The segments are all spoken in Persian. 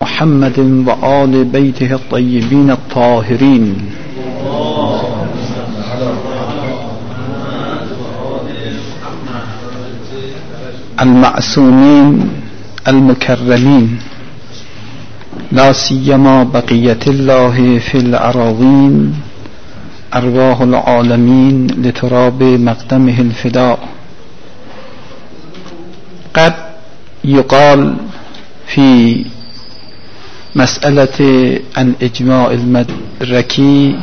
محمد وآل بيته الطيبين الطاهرين المعصومين المكرمين، لا سيما بقية الله في الأراضين، أرواح العالمين لتراب مقدمه الفداء. قد يقال في مسألة الإجماع المدركي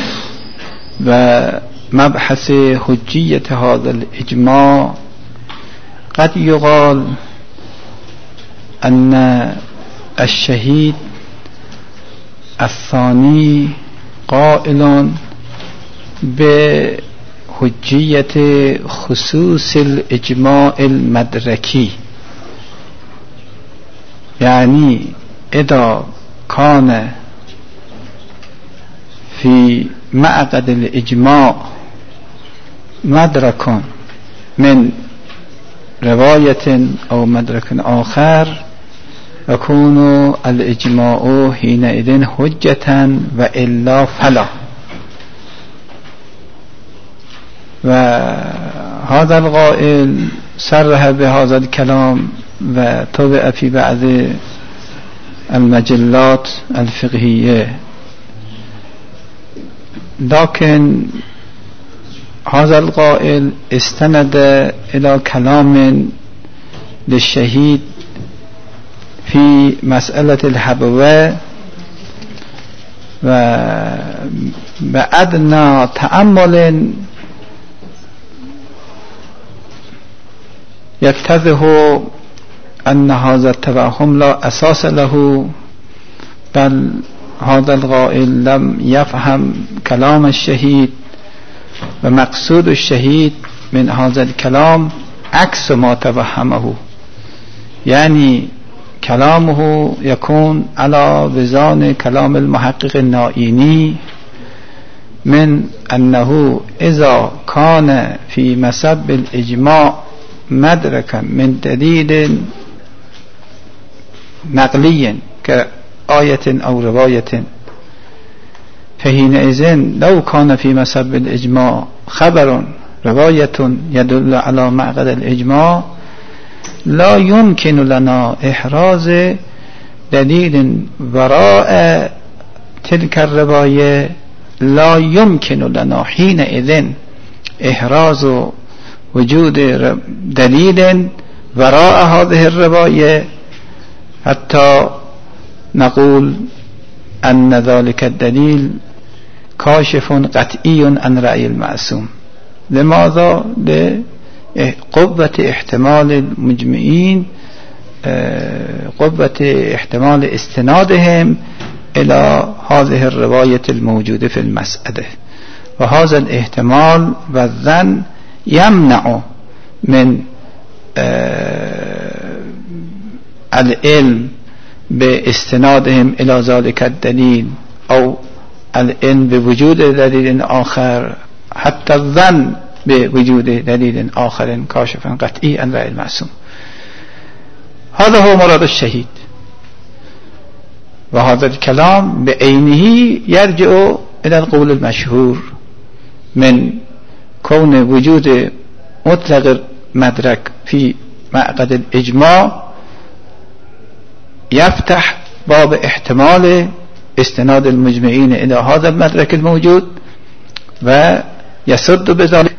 ومبحث حجية هذا الإجماع، قد يقال أن الشهيد الثاني قائل بحجية خصوص الإجماع المدركي، يعني إذا كان في معقد الإجماع مدرك من رواية أو مدرك آخر، يكون الإجماع حينئذ حجة وإلا فلا. وهذا القائل صرح بهذا الكلام وطبع في بعض المجلات الفقهية، لكن هذا القائل استند إلى كلام للشهيد في مسألة الحبوة، وبعدنا تأمل يتضح أن هذا التوهم لا أساس له، بل هذا القائل لم يفهم كلام الشهيد، ومقصود الشهيد من هذا الكلام عكس ما توهمه، يعني كلامه يكون على وزان كلام المحقق النائینی من أنه إذا كان في مسب الإجماع مدركا من دليل نقلي كآية أو رواية، فحينئذ لو كان في مسب الإجماع خبر رواية يدل على معقد الإجماع، لا يمكن لنا إحراز دليل وراء تلك الرواية، لا يمكن لنا حينئذ إحراز وجود دليل وراء هذه الرواية حتى نقول أن ذلك الدليل كاشف قطعي عن رأي المعصوم. لماذا؟ لقوة احتمال المجمعين، قوة احتمال استنادهم إلى هذه الرواية الموجودة في المسألة، وهذا الاحتمال والظن يمنع من العلم باستنادهم إلى ذلك الدليل أو العلم بوجود دليل آخر، حتى الظن بوجود دليل آخر كاشف قطعي عن رأي المعصوم. هذا هو مراد الشهيد، وهذا الكلام بعينه يرجع إلى القول المشهور من كون وجود مطلق مدرك في معقد الإجماع يفتح باب احتمال استناد المجمعين إلى هذا المدرك الموجود، ويسد بذلك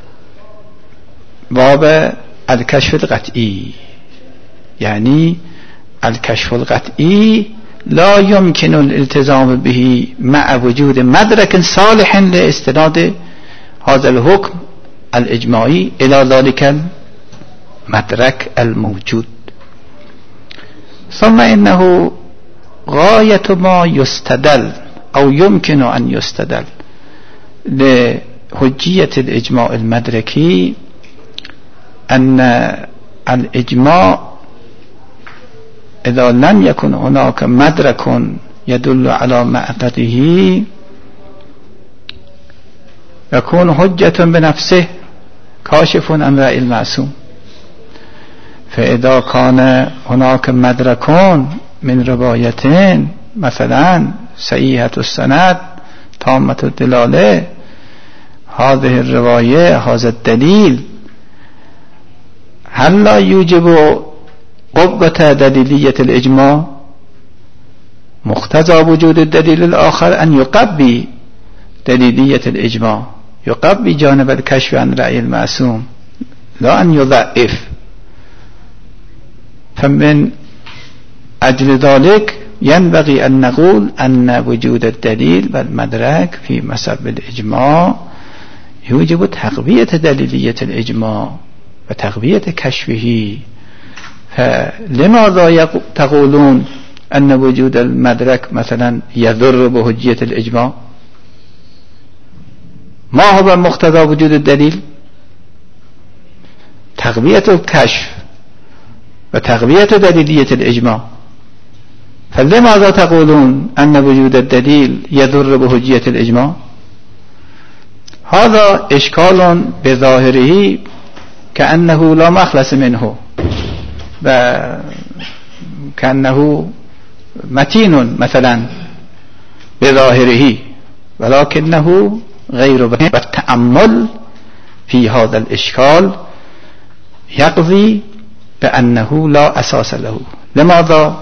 باب الكشف القطعي. يعني الكشف القطعي لا يمكن الالتزام به مع وجود مدرك صالح لاستناد هذا الحكم الإجماعي إلى ذلك المدرك الموجود. ثم إنه غاية ما يستدل أو يمكن أن يستدل لحجية الإجماع المدركي أن الإجماع إذا لم يكن هناك مدرك يدل على معقده يكون حجة بنفسه كاشف عن رأي المعصوم. فإذا كان هناك مدركون من روايتين مثلا صحيحة السند تامة الدلالة، هذه الرواية هذا الدليل هل لا يوجب قوة دليلية الإجماع؟ مقتضى وجود الدليل الآخر أن يقوي دليلية الإجماع، يقوي جانب الكشف عن رأي المعصوم لا أن يضعف. فمن أجل ذلك ينبغي أن نقول أن وجود الدليل والمدرك في مسبب الإجماع يوجب تقوية دليلية الإجماع وتقوية كشفه. فلماذا تقولون أن وجود المدرك مثلا يضر بحجية الإجماع؟ ما هو مقتضى وجود الدليل؟ تقوية الكشف وتقوية دليلية الإجماع. فلماذا تقولون أن وجود الدليل يضر بحجية الإجماع؟ هذا إشكال بظاهره كأنه لا مخلص منه وكأنه متين مثلا بظاهره، ولكنه غير بين. والتأمل في هذا الإشكال يقضي بأنه لا أساس له. لماذا؟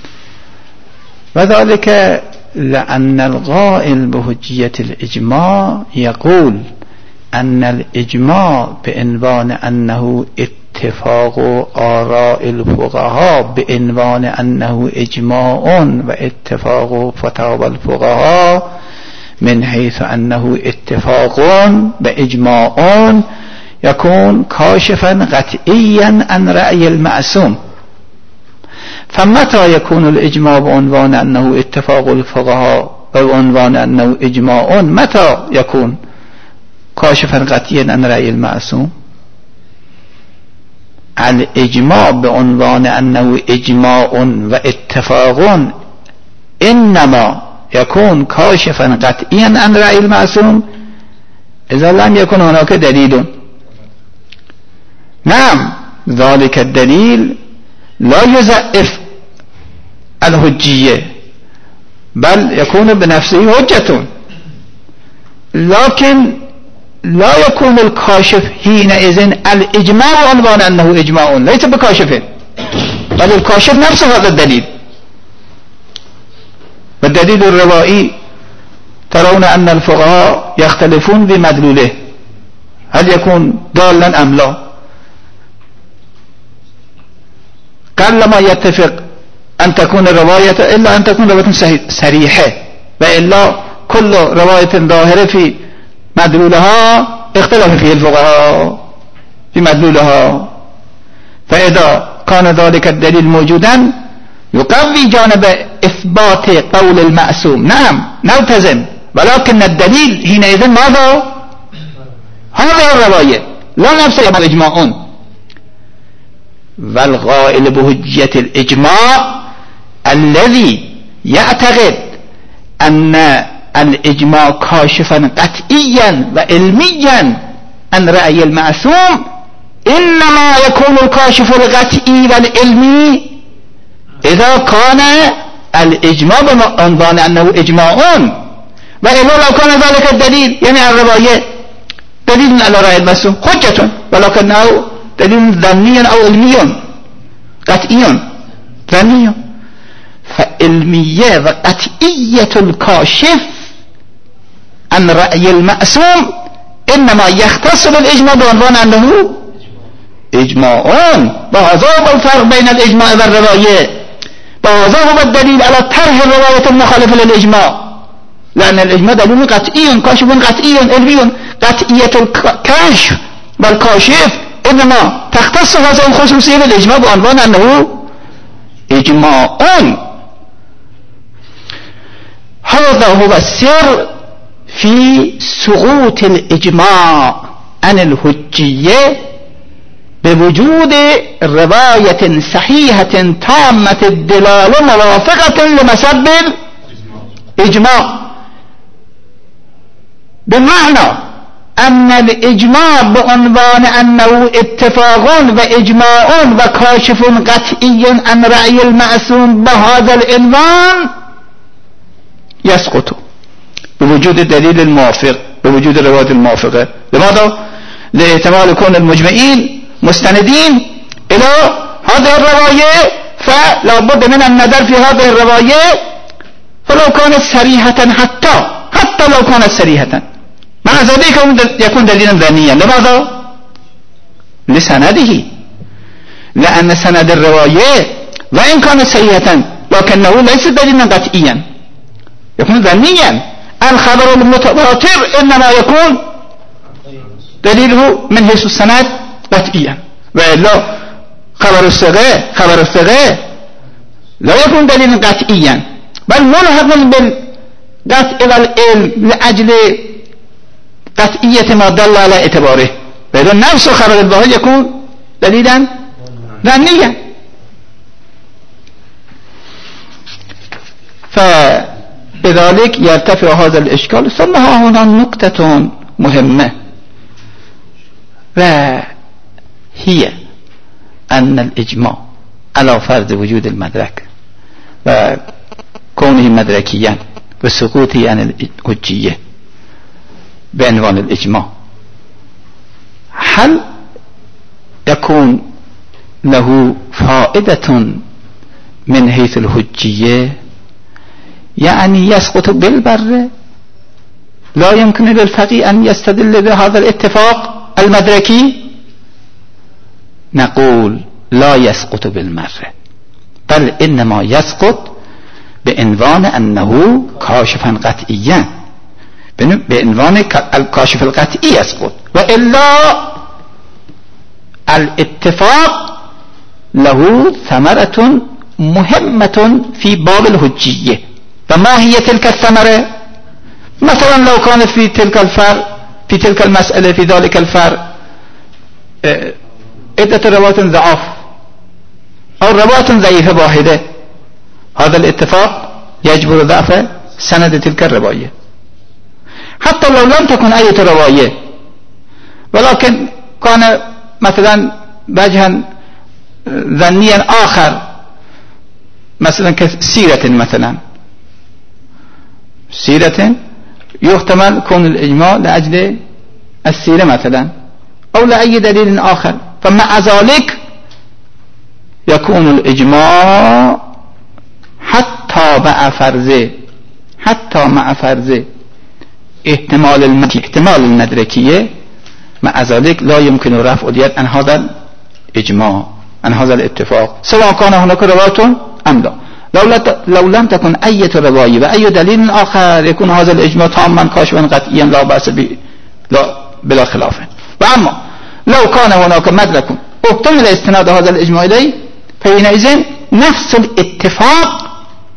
وذلك لأن القائل بحجية الإجماع يقول أن الإجماع بعنوان أنه اتفاق آراء الفقهاء، بعنوان أنه إجماع واتفاق فتاوى الفقهاء من حيث أنه اتفاق بإجماع يكون كاشفا قطعيا عن رأي المعصوم. فمتى يكون الإجماع بعنوان أنه اتفاق الفقهاء بعنوان أنه إجماع، متى يكون كاشفا قطعيا عن رأي المعصوم؟ الإجماع بعنوان أنه إجماع واتفاق إنما يكون كاشفا قطعيا عن رأي المعصوم إذا لم يكن هناك دليل. نعم، ذلك الدليل لا يزعف الحجية بل يكون بنفسه حجة، لكن لا يكون الكاشف حينئذ الإجماع عنوان أنه إجماع، ليس بكاشف بل الكاشف نفس هذا الدليل. والدليل الروائي ترون أن الفقهاء يختلفون بمدلوله، هل يكون ضالا أم لا؟ قال ما يتفق أن تكون الرواية إلا أن تكون رواية صريحة، وإلا كل رواية ظاهرة في مدلولها اختلف فيه الفقهاء في مدلولها. فإذا كان ذلك الدليل موجودا يقوي جانب إثبات قول المعصوم، نعم نلتزم، ولكن الدليل حينئذ ماذا؟ هذه الرواية لا نفس الإجماع. والقائل بحجية الإجماع الذي يعتقد أن الإجماع كاشفا قطعيا وعلميا عن رأي المعصوم إنما يكون الكاشف القطعي والعلمي إذا كان الإجماع بعنوان أنه إجماع، وإلا لو كان ذلك الدليل يعني الرواية دليل على رأي المعصوم حجة ولكنه دليل ظني أو علمي قطعي ظني. فعلمية وقطعية الكاشف عن رأي المعصوم إنما يختص بالإجماع بعنوان أنه إجماع. وهذا هو الفرق بين الإجماع والرواية، وهذا هو الدليل على طرح الرواية المخالفة للإجماع، لأن الإجماع دليل قطعي كاشف قطعي علمي. قطعية الكشف والكاشف إنما تختص هذه الخصوصية بالإجماع بعنوان أنه إجماع. هذا هو السر في سقوط الإجماع عن الحجية بوجود رواية صحيحة تامة الدلالة موافقة لمسبب الإجماع، بمعنى ان الاجماع به عنوان انه اتفاق و اجماع و کاشف قطعی عن رأی المعصوم به هذا العنوان يسقط بوجود دلیل الموافق، بوجود روایت الموافقه. لماذا؟ لاحتمال كون المجمعين مستندين الى هذه الروايه، فلا بد من النظر في هذه الروايه ولو كانت صريحه، حتى لو كانت صريحه، مع ذلك يكون دليلا ظنيا. لماذا؟ لسنده، لأن سند الرواية وإن كانت صحيحة لكنه ليس دليلا قطعيا، يكون ظنيا. الخبر المتواتر إنما يكون دليله من حيث السند قطعيا، وإلا خبر الثقة لا يكون دليلا قطعيا، بل ملحق بالقطع والعلم لأجل قطعية ما دل على اعتباره، وإذا نفس خبر الظاهر يكون دليلا ظنيا. فلذلك يرتفع هذا الإشكال. ثم هنا نقطة مهمة، وهي أن الإجماع على فرض وجود المدرك وكونه مدركيا وسقوطه عن الحجية بعنوان الإجماع، هل يكون له فائدة من حيث الحجية؟ يعني يسقط بالبر، لا يمكن للفقيه أن يستدل بهذا الاتفاق المدركي؟ نقول لا يسقط بالمرة، بل إنما يسقط بعنوان أنه كاشفا قطعيا، بعنوان الكاشف القطعي يسقط، وإلا الاتفاق له ثمرة مهمة في باب الحجية. فما هي تلك الثمرة؟ مثلا لو كان في تلك المسألة في ذلك الفرع عدة روايات ضعاف أو روايات ضعيفة واحدة، هذا الاتفاق يجبر ضعف سند تلك الرواية، حتى لو لم تكن أي رواية، ولكن كان مثلا وجها ظنيا آخر، مثلا كسيرة، مثلا سيرة يحتمل كون الإجماع لأجل السيرة مثلا أو لأي دليل آخر، فمع ذلك يكون الإجماع حتى مع فرض احتمال المدركية، مع ذلك لا يمكن رفع اليد عن هذا الإجماع، عن هذا الاتفاق، سواء كان هناك رواية أم لا. لو لم تكن أي رواية وأي دليل آخر يكون هذا الإجماع تاما كاشفا قطعيا لا بأس به، لا بلا خلاف. وأما لو كان هناك مدرك احتمل استناد هذا الإجماع إليه، فحينئذ نفس الاتفاق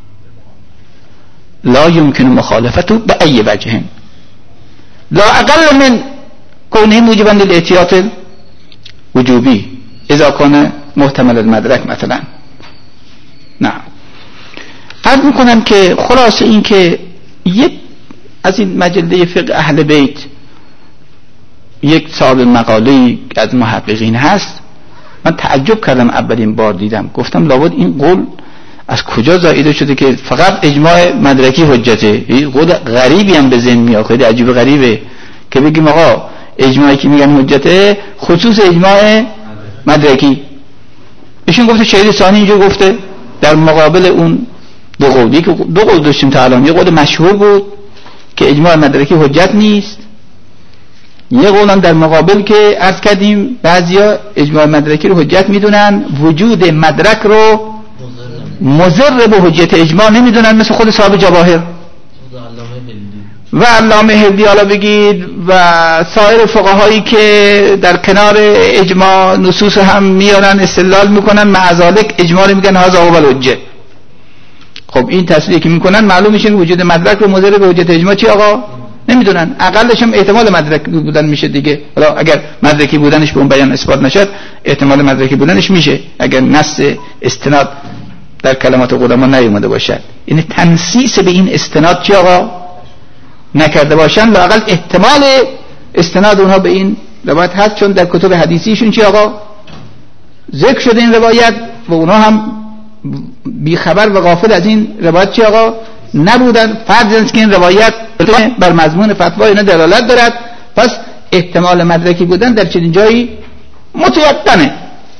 لا يمكن مخالفته بأي وجه، لا أقل من كونه موجبا للاحتياط الوجوبي إذا كان محتمل المدرك مثلا. نعم، عرض میکنم که خلاص این که یک از این مجله فقه اهل بیت یک صاحب مقاله از محققین هست، من تعجب کردم اولین بار دیدم، گفتم لابد این قول از کجا زایده شده که فقط اجماع مدرکی حجته. این قول غریبی هم به ذهن میاد، خیلی عجیب غریبه که بگیم آقا اجماعی که میگن حجته خصوص اجماع مدرکی. ایشون گفته شهید ثانی اینجا گفته در مقابل اون دو قولی که دو قول داشتیم تا الان. یه قول مشهور بود که اجماع مدرکی حجت نیست، یه قولم در مقابل که عرض کردیم بعضیا اجماع مدرکی رو حجت میدونن، وجود مدرک رو مضر به حجت اجماع نمیدونن، مثل خود صاحب جواهر و علامه هلدی حالا بگید و سایر فقهایی که در کنار اجماع نصوص هم میارن استدلال میکنن، مع ذلک اجماع رو میگن هذا هو الحجه. خب این تصریحی که میکنن معلوم میشه وجود مدرک رو مضر به حجت اجماع چی آقا نمیدونن، اقلش هم احتمال مدرک بودن میشه دیگه. حالا اگر مدرکی بودنش به اون بیان اثبات نشد، احتمال مدرکی بودنش میشه اگر نص استناد در کلمات قدما نیومده باشه، یعنی تنصیص به این استناد چی آقا نکرده باشن، لااقل احتمال استناد اونها به این روایت هست، چون در کتب حدیثیشون چی آقا ذکر شده این روایت و اونها هم بیخبر و غافل از این روایت چی آقا نبودن. فرض است که این روایت بر مضمون فتوا اینا دلالت دارد، پس احتمال مدرکی بودن در چنین جایی متیقنه.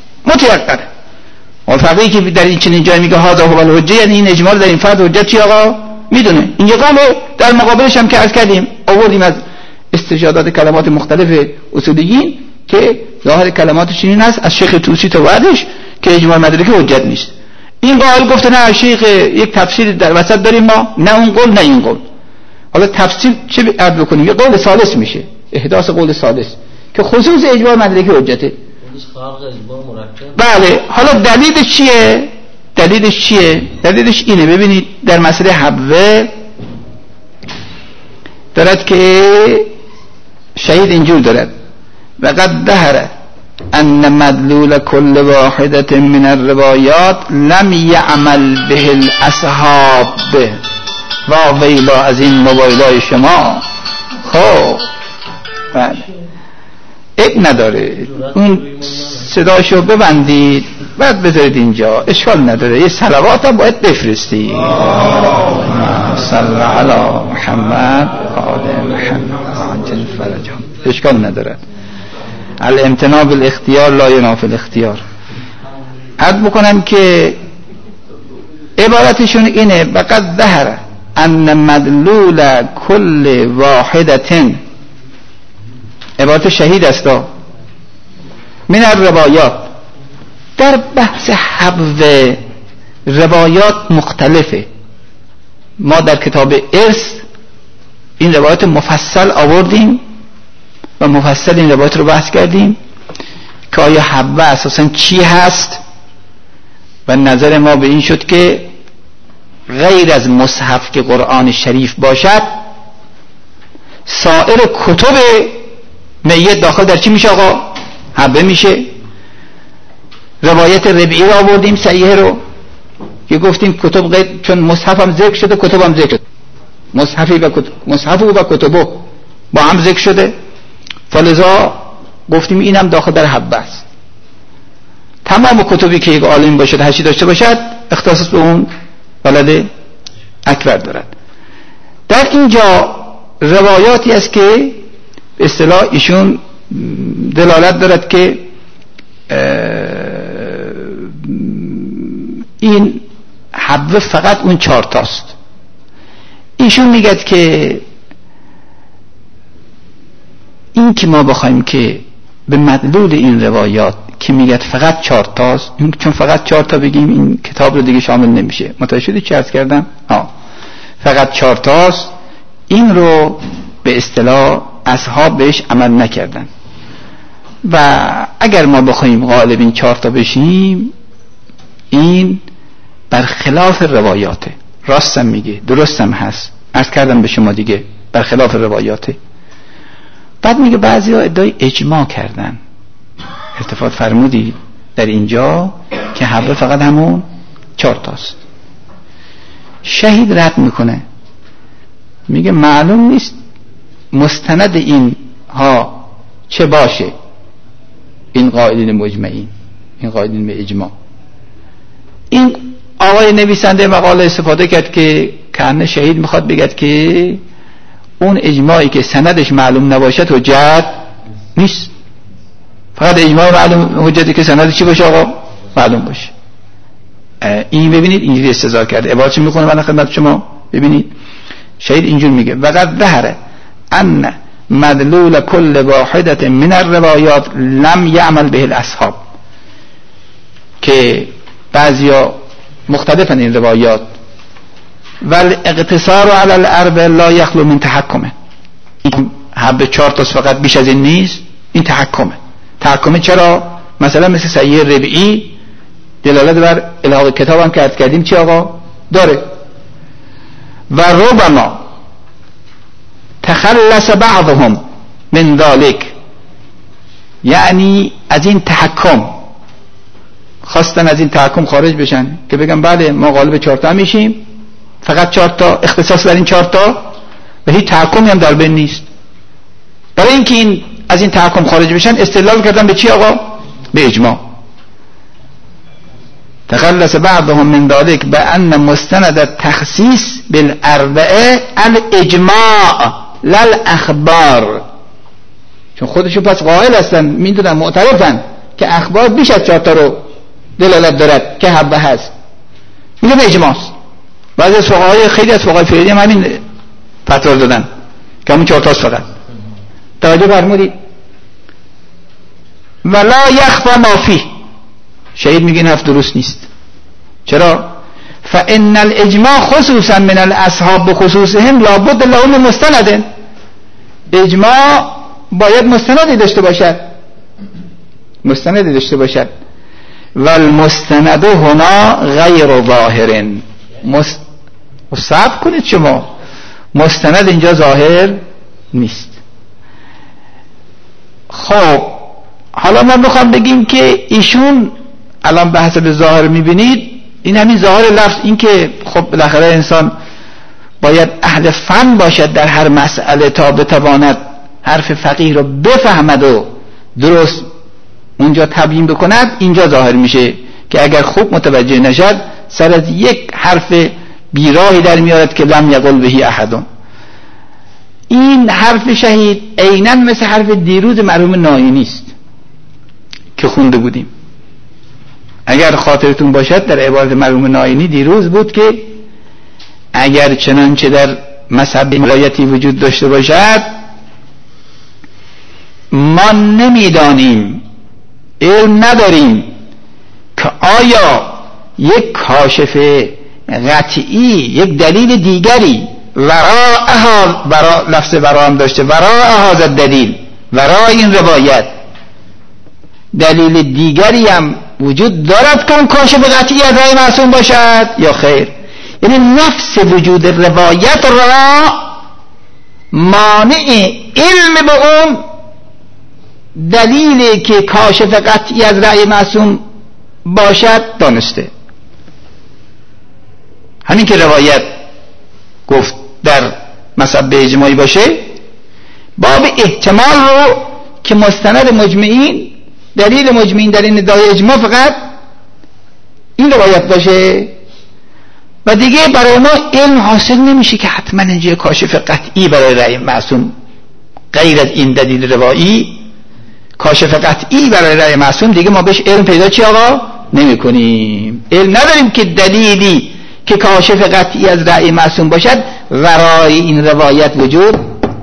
و فقیهی که در این چنین جایی میگه هذا هو الحجه، یعنی این اجماع در این فرض حجت چی آقا میدونه. این قوله در مقابلش هم که عرض کردیم آوردیم از استشهادات کلمات مختلف اصولیین که ظاهر کلمات چنین است از شیخ طوسی تا بعدش که اجماع مدرکی حجت نیست. این قائل گفته نه شیخ یک تفسیر در وسط داریم ما، نه اون قول نه این قول. حالا تفسیر چه عرض بکنیم؟ یه قول ثالث میشه، احداث قول ثالث که خصوص اجماع مدرکی حجته. بله. حالا دلیلش چیه؟ دلیلش اینه، ببینید در مسئله حبوه دارد که شهید اینجور دارد وقد ظهر ان مدلول كل واحدة من الروايات لم يعمل به الاصحاب و ویلا از این موبایلای شما. خب بله ایک نداره، اون صداشو ببندید بعد بذارید اینجا، اشکال نداره. یه صلوات هم باید بفرستی صلی علی محمد آل محمد عجل فرجهم، اشکال نداره. الامتناع بالاختیار لا ینافی الاختیار. عرض بکنم که عبارتشون اینه وقد ظهر ان مدلول کل واحدة، عبارت شهید است من الروایات، در بحث حبو روایات مختلفه. ما در کتاب ارث این روایت مفصل آوردیم و مفصل این روایت رو بحث کردیم که آیا حبو اساسا چی هست و نظر ما به این شد که غیر از مصحف که قرآن شریف باشد سایر کتب میت داخل در چی میشه آقا؟ حبه میشه. روایت ربعی رو آوردیم صحیح رو که گفتیم کتب غیر، چون مصحف هم ذکر شده کتب هم ذکر شده، مصحف و کتبو با هم ذکر شده، فلذا گفتیم این هم داخل در حبه است. تمام کتبی که یک عالم باشد هرچی داشته باشد اختصاص به اون ولد اکبر دارد. در اینجا روایاتی است که به اصطلاح ایشون دلالت دارد که این حبه فقط اون 4 تاست. ایشون میگد که این که ما بخوایم که به مدلول این روایات که میگد فقط 4 تاست، چون فقط 4 تا بگیم این کتاب رو دیگه شامل نمیشه. متوجه شدید چی عرض کردم؟ فقط 4 تاست، این رو به اصطلاح اصحاب بهش عمل نکردن و اگر ما بخوایم غالب این 4 تا بشیم این برخلاف روایاته. راستم میگه، درستم هست، عرض کردم به شما دیگه برخلاف روایاته. بعد میگه بعضی ها ادعای اجماع کردن. التفات فرمودید در اینجا که حبه فقط همون 4 تاست. شهید رد میکنه، میگه معلوم نیست مستند این ها چه باشه، این قائلین مجمعین، این قائلین به اجماع. این آقای نویسنده مقاله استفاده کرد که کنه شهید میخواد بگد که اون اجماعی که سندش معلوم نباشد حجت نیست، فقط اجماع معلوم حجتی که سندش چی باشه آقا معلوم باشه. این ببینید اینجوری استدلال کرده. عبارت چی میکنه من خدمت شما ببینید. شهید اینجور میگه وقد ظهر ان مدلول كل واحدة من الروایات لم يعمل به الاصحاب، که بعضیا مختلفن این روایات والاقتصار على الاربع لا يخلو من تحکمه. این حب 4 تا فقط بیش از این نیست، این تحکمه. چرا؟ مثلا مثل صحیح ربعی دلالت بر الحاق کتاب هم که عرض کردیم چی آقا داره. و ربما تخلص بعضهم من ذلك، یعنی از این تحکم خواستن از این تحکم خارج بشن که بگن بله ما غالب 4 تا میشیم، فقط 4 تا اختصاص بر این 4 تا و هیچ تحکمی هم در بین نیست. برای اینکه این از این تحکم خارج بشن استدلال کردن به چی آقا؟ به اجماع. تخلص بعضهم من ذلك بأن مستند التخصيص بالأربعه الاجماع لا الاخبار. چون خودشون پس قائل هستن، میدونن، معترفن که اخبار بیش از 4 تا رو دلالت دارد که حبه هست، میگن اجماعست. بعضی از فقهای، خیلی از فقهای فقهی هم همین فتوا دادن که همون 4 تاست فقط. توجه فرمودید؟ ولا یخفى ما فیه. شهید میگه این حرف درست نیست. چرا؟ فان الاجماع خصوصا من الاصحاب بخصوصهم لابد له من مستند. اجماع باید مستندی داشته باشد، مستندی داشته باشد. والمستند هنا غیر ظاهر. صبر کنید، شما مستند اینجا ظاهر نیست. خب حالا ما میخوام بگیم که ایشون الان به حسب ظاهر میبینید، این همین ظاهر لفظ، این که خب بالاخره انسان باید اهل فن باشد در هر مسئله تا بتواند حرف فقیه رو بفهمد و درست اونجا تبیین بکند. اینجا ظاهر میشه که اگر خوب متوجه نشد سر از یک حرف بیراهی در میارد که لم یقل بهی احد. این حرف شهید عیناً مثل حرف دیروز مرحوم ناینی است که خونده بودیم. اگر خاطرتون باشد در عبارت مرحوم ناینی دیروز بود که اگر چنانچه در مذهب روایتی وجود داشته باشد ما نمیدانیم، علم نداریم که آیا یک کاشف قطعی، یک دلیل دیگری وراءها، لفظ وراء هم داشته، وراء هذا دلیل، وراء این روایت دلیل دیگری هم وجود دارد که اون کاشف قطعی از رأی معصوم باشد یا خیر. یعنی نفس وجود روایت را مانع علم به اون دلیلی که کاشف قطعی از رأی معصوم باشد دانسته. همین که روایت گفت در مذهب اجماعی باشه، باب احتمال رو که مستند مجمعین، دلیل مجمعین در این ادعای اجماع فقط این روایت باشه و دیگه برای ما علم حاصل نمیشه که حتما اینجا کاشف قطعی برای رأی معصوم غیر از این دلیل روایی، کاشف قطعی برای رأی معصوم دیگه ما بهش علم پیدا چی آقا نمی کنیم. علم نداریم که دلیلی که کاشف قطعی از رأی معصوم باشد ورای این روایت وجود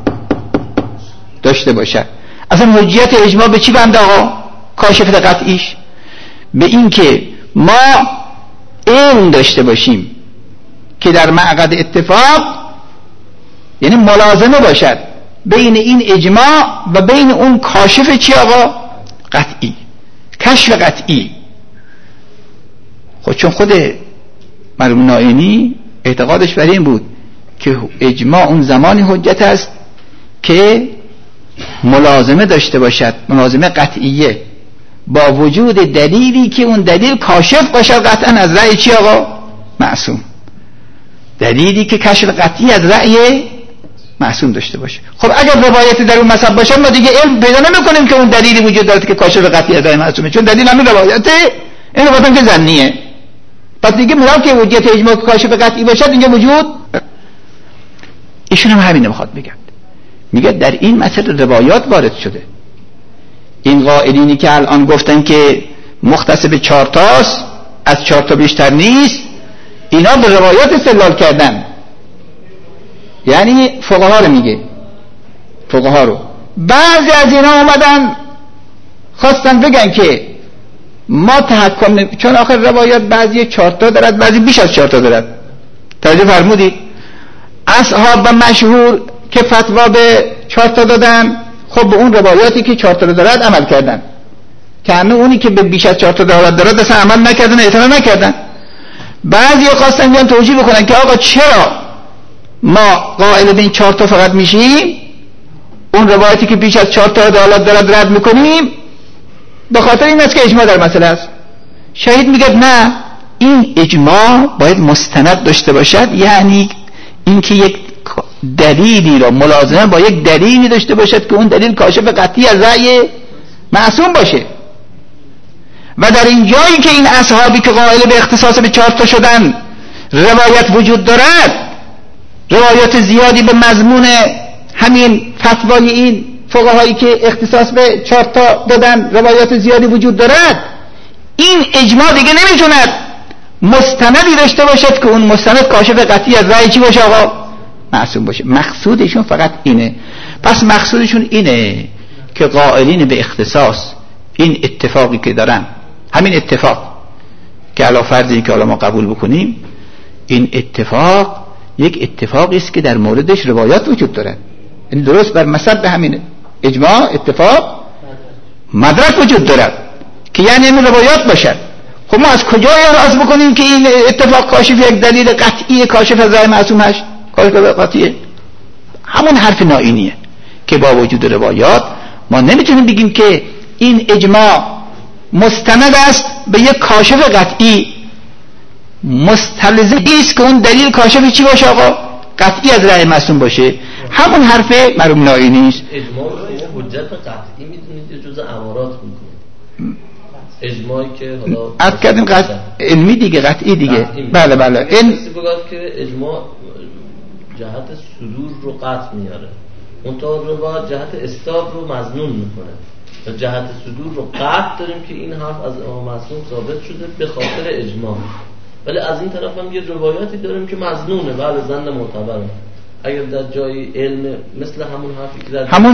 داشته باشد. اصلا حجیت اجماع به چی بنده آقا؟ کاشف قطعیش به این که ما علم داشته باشیم که در مقعد اتفاق، یعنی ملازمه باشد بین این اجماع و بین اون کاشف چی آقا؟ قطعی، کشف قطعی. خود چون خود مرحوم ناینی اعتقادش بر این بود که اجماع اون زمانی حجت است که ملازمه داشته باشد، ملازمه قطعیه، با وجود دلیلی که اون دلیل کاشف باشد قطعا از رأی چی آقا؟ معصوم. دلیلی که کشف قطعی از رأی معصوم داشته باشه. خب اگر روایتی در اون مذهب باشه ما دیگه علم پیدا نمی‌کنیم که اون دلیلی وجود داره که کاشف قطعی از رأی معصومه، چون دلیل همین روایته، این روایت که ظنیه. پس دیگه میگم که وجود اجماع کاشف قطعی باشد اینجا وجود. ایشون هم همین میخواد بگه، میگه در این مسئله روایات وارد شده. این قائلینی که الان گفتن که مختص به 4 تاست، از 4 تا بیشتر نیست، اینا به روایات استدلال کردن. یعنی فقها رو میگه، فقها رو. بعضی از اینا اومدن خواستن بگن که ما تحکم چون آخر روایات بعضی 4 تا دارد، بعضی بیش از 4 تا دارد. توجه فرمودید؟ اصحاب مشهور که فتوا به 4 تا دادن، خب به اون روایاتی که 4 تا دارد عمل کردن، که اونی که به بیش از 4 تا دارد اصلا عمل نکردن، اعتنا نکردن. بعضی خواستن بیان توجیه بکنن که آقا چرا ما قائل به این 4 تا فقط میشیم، اون روایتی که بیش از 4 تا دارد رد میکنیم؟ به خاطر این است که اجماع در مسئله است. شهید میگه نه، این اجماع باید مستند داشته باشد، یعنی اینکه یک دلیلی را ملازمه با یک دلیلی داشته باشد که اون دلیل کاشف قطعی از رأی معصوم باشه. و در این جایی که این اصحابی که قائل به اختصاص به 4 تا شدن روایت وجود دارد، روایات زیادی به مضمون همین فتوای این فقهایی که اختصاص به 4 تا دادن روایات زیادی وجود دارد، این اجماع دیگه نمیتوند مستندی داشته باشد که اون مستند کاشف قطعی از رأی چی باشه؟ آقا معصوم باشه. مقصودشون فقط اینه. پس مقصودشون اینه که قائلین به اختصاص این اتفاقی که دارن، همین اتفاق که علی فرضی که حالا ما قبول بکنیم، این اتفاق یک اتفاقی است که در موردش روایات وجود دارد، این درست بر مذهب به همین اجماع اتفاق مدرک وجود دارد که یعنی این روایات باشد. خب ما از کجا احراز بکنیم که این اتفاق کاشف یک دلیل قطعی کاشف از رأی معصوم هست؟ کاشف قطعیه. همون حرف نائینیه که با وجود روایات ما نمیتونیم بگیم که این اجماع مستند است به یک کاشف قطعی، مستلزم است که اون دلیل کاشف چی باشه؟ آقا قطعی از رأی معصوم باشه. همون حرف مرحوم نائینی است. اجماع رو حجت قطعی میتونید یه جزء امارات میکنید، اجماعی که حالا عرض کردیم علمی دیگه، قطعی دیگه. بله بله. این کسی بگه که اجماع جهت صدور رو قطع میاره، اون تا روایت جهت استاد رو مظنون میکنه. و جهت صدور رو قطع داریم که این حرف از امام معصوم ثابت شده به خاطر اجماع، ولی از این طرف هم یه روایتی داریم که مظنونه، بله زن معتبره. اگر در جای علم مثل همون حرفی که در همون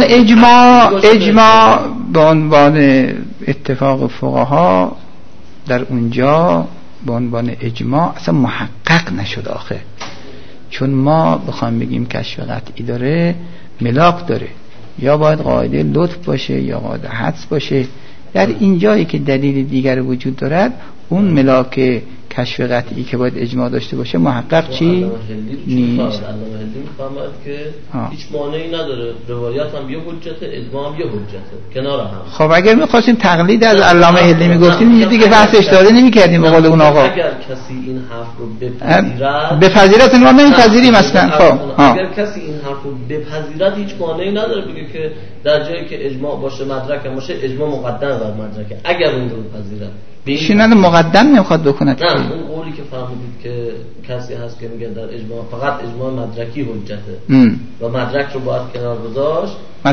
اجماع به عنوان اتفاق فقها در اونجا به عنوان اجماع اصلا محقق نشد آخه، چون ما بخوام بگیم کشف قطعی داره ملاک داره، یا باید قاعده لطف باشه یا قاعده حدس باشه. در این جایی که دلیل دیگر وجود دارد، اون ملاک کشف قطعی که باید اجماع داشته باشه محقق چی نیست. علامه هندی میفهمد که هیچ مانعی نداره، روایت هم یه حجته، اجماع هم یه حجته، کنار هم. خب اگر می‌خواستیم تقلید از علامه هندی میگفتیم دیگه بحثش داده نمی‌کردیم به قول اون آقا. اگر کسی این حرف رو بپذیرد ما نمی‌پذیریم اصلا. خب اگر کسی این حرف رو بپذیرد هیچ مانعی نداره بگه که در جایی که اجماع باشه مدرک هم باشه، اجماع مقدم بر مدرکه. اگر اون رو بپذیرد ایشون مقدم نمیخواد بکند. نه، اون قولی که فهمیدید که کسی هست که میگه در اجماع فقط اجماع مدرکی حجته و مدرک رو باید کنار گذاشت،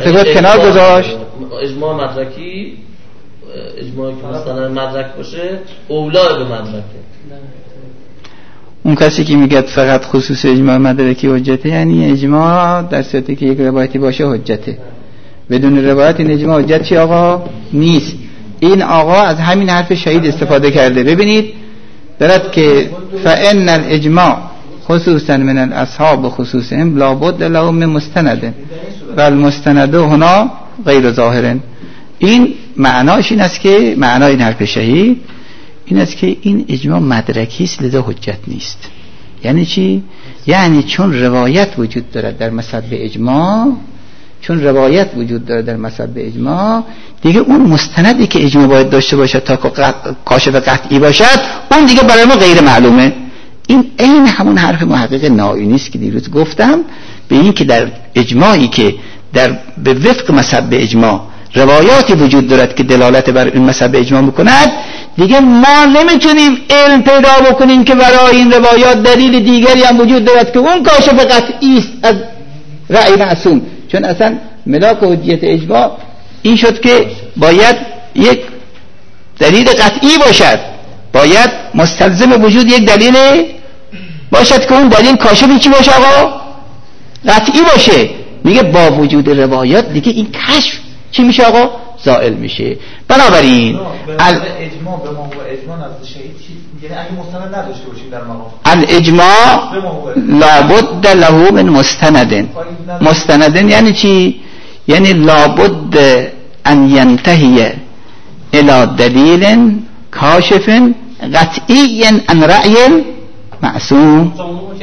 اجماع مدرکی، اجماعی که مثلا مدرک باشه اولا به مدرکه. اون کسی که میگه فقط خصوص اجماع مدرکی حجته، یعنی اجماع در صورتی که یک روایتی باشه حجته، بدون روایت این اجماع حجت چی آقا نیست. این آقا از همین حرف شهید استفاده کرده. ببینید دارد که فإن الاجماع خصوصا من الاصحاب خصوصهم لابد له من مستند و المستند هنا غیر ظاهر. این معناش این است که معنای این حرف شهید این است که این اجماع مدرکی است لذا حجت نیست. یعنی چی؟ یعنی چون روایت وجود دارد در مصدر اجماع، چون روایت وجود داره در مصدر اجماع، دیگه اون مستندی که اجماع باید داشته باشد تا کاشف قطعی باشد اون دیگه برای ما غیر معلومه. این همون حرف محقق نائینی است که دیروز گفتم، به این که در اجماعی که به وفق مصدر اجماع روایاتی وجود دارد که دلالت بر این مصدر اجماع بکند، دیگه ما نمیتونیم علم پیدا بکنیم که برای این روایات دلیل دیگری هم وجود دارد که اون کاشف قطعی است از رأی معصوم. چون اصلا ملاک حجیت اجماع این شد که باید یک دلیل قطعی باشد، باید مستلزم وجود یک دلیل باشد که اون دلیل کاشفی چی باشه آقا؟ قطعی باشه. میگه با وجود روایات دیگه این کشف چی میشه آقا؟ زائل میشه. بنابراین اجماع به ما اجماع از شهید چی؟ یعنی اگه مستند نداشته باشیم در مقام الاجماع لابد له من مستند یعنی چی؟ یعنی لابد ان ینتهی الى دلیل کاشف قطعی عن رأی معصوم.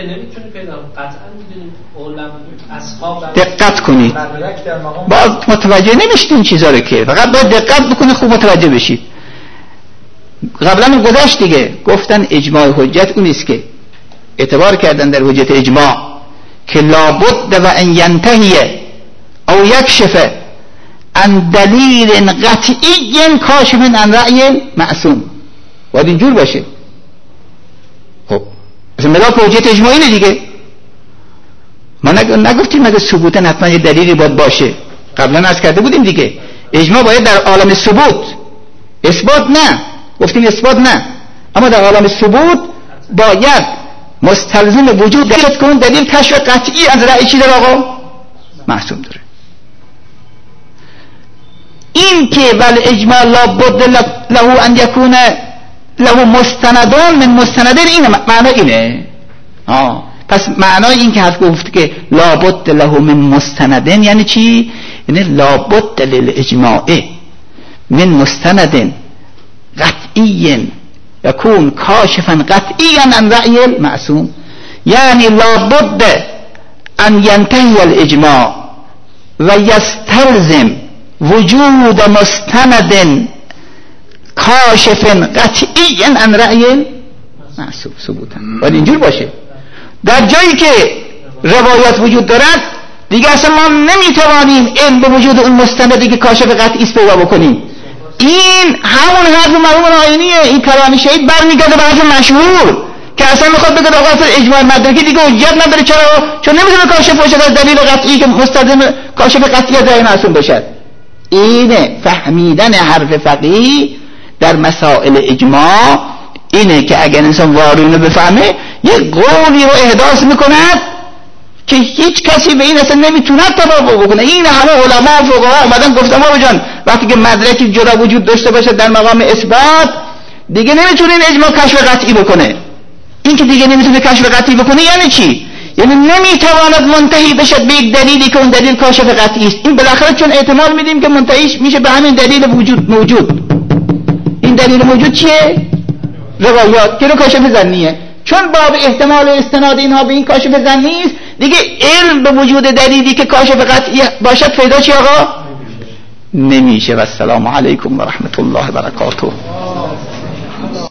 دقت کنید، باز متوجه نمیشید این چیزا رو که فقط باید دقت بکنید خوب متوجه بشید. قبلا گذشت دیگه، گفتن اجماع حجت اون است که اعتبار کردن در حجت اجماع که لابد و ان ینتهی او یکشف عن دلیل قطعی کاشف عن رأی معصوم، باید اینجور باشه. خب مثلا ملاک حجت اجماعی نه دیگه، ما نگفتیم مگه ثبوتن حتما یه دلیلی باید باشه، قبلا عرض کرده بودیم دیگه اجماع باید در عالم ثبوت، اثبات نه، گفتیم اثبات نه، اما در عالم ثبوت باید مستلزم وجود دلیل کن، دلیل کشف قطعی از رأی چی در آقا معصوم داره. این که ول اجماع لابد له ان یکون له مستندان من مستندین، این معنی اینه. پس معنای این که حرف گفت که لابد له من مستندین یعنی چی؟ یعنی لابد للاجماع من مستند قطعی یکون کاشفا قطعیا عن رأی المعصوم، یعنی لابد ان ینتهی الاجماع و یستلزم وجود مستند کاشف قطعی عن رأی معصوم ثبوتا. باید اینجور باشه. در جایی که روایات وجود دارد دیگه اصلا ما نمیتوانیم علم به وجود اون مستندی که کاشف قطعی است پیدا بکنیم. این همون حرف مرحوم آینیه، این کلام شهید برمیگرده به حرف مشهور که اصلا میخواد بگه آقا اجماع مدرکی دیگه حجت نداره. چرا؟ چون نمیتونه کاشف باشه از دلیل قطعی که مستلزم کاشف قطعی از رأی معصوم باشد. اینه فهمیدن حرف فقیه در مسائل اجماع، اینه که اگر انسان واقعا اینو بفهمه یک قولی رو احداث میکند که هیچ کسی به این اصلا نمیتونه توافق بکنه. این همه علما و فقها اومدن گفتن ما جان وقتی که مدرکی جدا وجود داشته باشه در مقام اثبات دیگه نمیتونه این اجماع کشف قطعی بکنه. این که دیگه نمیتونه کشف قطعی بکنه یعنی چی؟ یعنی نمیتواند منتهی بشد به یک دلیلی که اون دلیل کاشف قطعی است. این بالاخره چون احتمال میدیم که منتهیش میشه به همین دلیل موجود. این دلیل موجود چیه؟ روایات که رو کاشف ظنیه. چون باب احتمال استناد اینها به این کاشف ظنی است دیگه علم به وجود دلیلی که کاشف قطعی باشد پیدا چی آقا؟ نمیشه. و السلام علیکم و رحمت الله و برکاته.